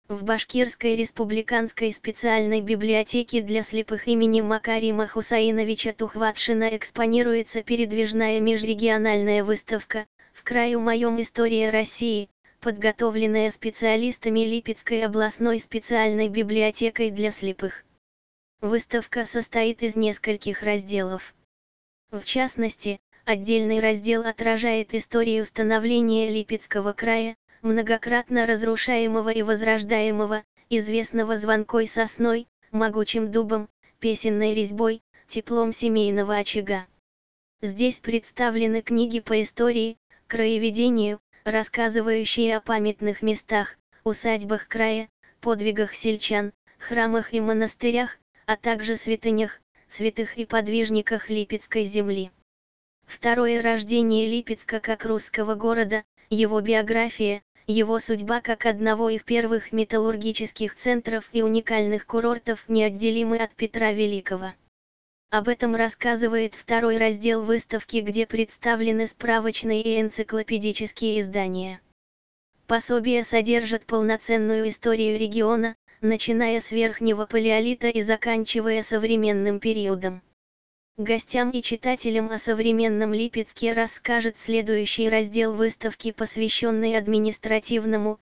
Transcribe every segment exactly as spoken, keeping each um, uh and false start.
В Башкирской республиканской специальной библиотеке для слепых имени Макарима Хусаиновича Тухватшина экспонируется передвижная межрегиональная выставка «В краю моем. История России», подготовленная специалистами Липецкой областной специальной библиотекой для слепых. Выставка состоит из нескольких разделов. В частности, отдельный раздел отражает историю становления Липецкого края, многократно разрушаемого и возрождаемого, известного звонкой сосной, могучим дубом, песенной резьбой, теплом семейного очага. Здесь представлены книги по истории, краеведению, рассказывающие о памятных местах, усадьбах края, подвигах сельчан, храмах и монастырях, а также святынях, святых и подвижниках Липецкой земли. Второе рождение Липецка как русского города, его биография, его судьба как одного из первых металлургических центров и уникальных курортов неотделимы от Петра Великого. Об этом рассказывает второй раздел выставки, где представлены справочные и энциклопедические издания. Пособия содержат полноценную историю региона, начиная с Верхнего Палеолита и заканчивая современным периодом. Гостям и читателям о современном Липецке расскажет следующий раздел выставки, посвященный административному,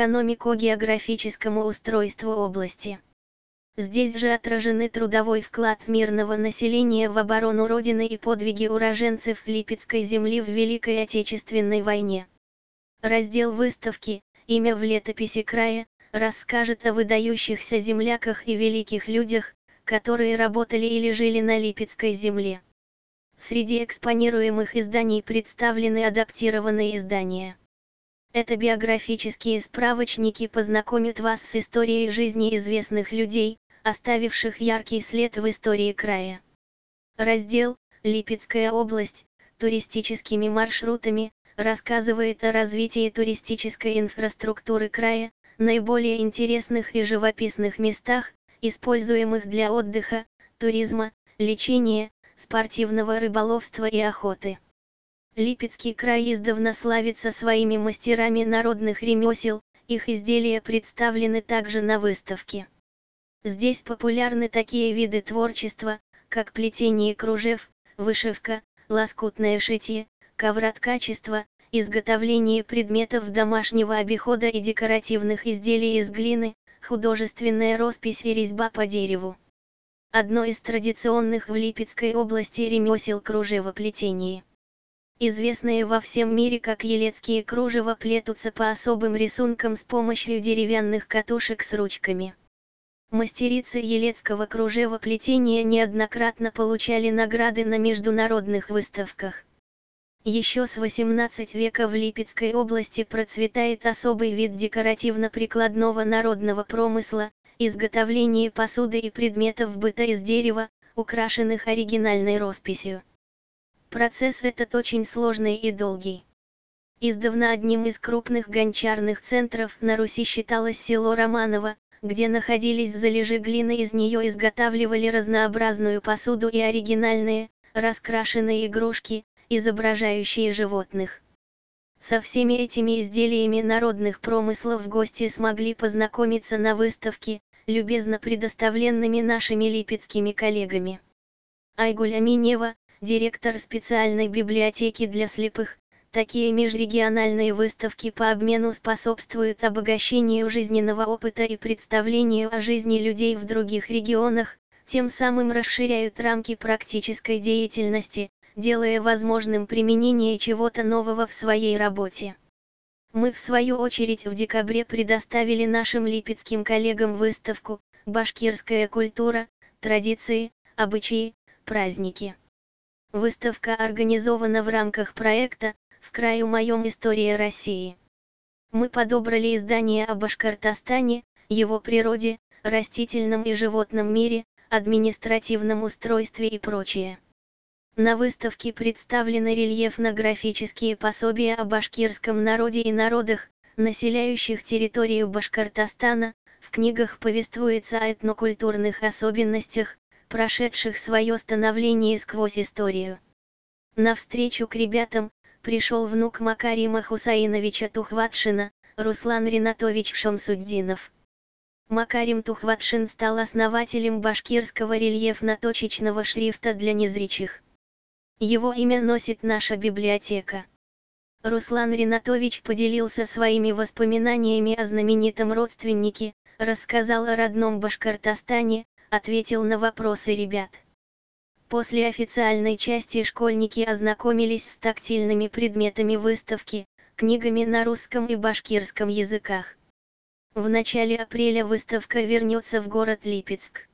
экономико-географическому устройству области. Здесь же отражены трудовой вклад мирного населения в оборону Родины и подвиги уроженцев Липецкой земли в Великой Отечественной войне. Раздел выставки «Имя в летописи края» расскажет о выдающихся земляках и великих людях, которые работали или жили на Липецкой земле. Среди экспонируемых изданий представлены адаптированные издания. Это биографические справочники познакомят вас с историей жизни известных людей, оставивших яркий след в истории края. Раздел «Липецкая область» туристическими маршрутами рассказывает о развитии туристической инфраструктуры края, наиболее интересных и живописных местах, используемых для отдыха, туризма, лечения, спортивного рыболовства и охоты. Липецкий край издавна славится своими мастерами народных ремесел, их изделия представлены также на выставке. Здесь популярны такие виды творчества, как плетение кружев, вышивка, лоскутное шитье, ковроткачество, изготовление предметов домашнего обихода и декоративных изделий из глины, художественная роспись и резьба по дереву. Одно из традиционных в Липецкой области ремесел кружевоплетение. Известные во всем мире как елецкие кружева плетутся по особым рисункам с помощью деревянных катушек с ручками. Мастерицы елецкого кружевоплетения неоднократно получали награды на международных выставках. Еще с восемнадцатого века в Липецкой области процветает особый вид декоративно-прикладного народного промысла – изготовление посуды и предметов быта из дерева, украшенных оригинальной росписью. Процесс этот очень сложный и долгий. Издавна одним из крупных гончарных центров на Руси считалось село Романово, где находились залежи глины, из нее изготавливали разнообразную посуду и оригинальные, раскрашенные игрушки, изображающие животных. Со всеми этими изделиями народных промыслов гости смогли познакомиться на выставке, любезно предоставленными нашими липецкими коллегами. Айгуль Аминева, директор специальной библиотеки для слепых, такие межрегиональные выставки по обмену способствуют обогащению жизненного опыта и представлению о жизни людей в других регионах, тем самым расширяют рамки практической деятельности, делая возможным применение чего-то нового в своей работе. Мы в свою очередь в декабре предоставили нашим липецким коллегам выставку «Башкирская культура, традиции, обычаи, праздники». Выставка организована в рамках проекта «В краю моем. История России». Мы подобрали издания о Башкортостане, его природе, растительном и животном мире, административном устройстве и прочее. На выставке представлены рельефно-графические пособия о башкирском народе и народах, населяющих территорию Башкортостана. В книгах повествуется о этнокультурных особенностях, прошедших свое становление сквозь историю. Навстречу к ребятам пришел внук Макарима Хусаиновича Тухватшина, Руслан Ринатович Шамсуддинов. Макарим Тухватшин стал основателем башкирского рельефно-точечного шрифта для незрячих. Его имя носит наша библиотека. Руслан Ринатович поделился своими воспоминаниями о знаменитом родственнике, рассказал о родном Башкортостане, ответил на вопросы ребят. После официальной части школьники ознакомились с тактильными предметами выставки, книгами на русском и башкирском языках. В начале апреля выставка вернется в город Липецк.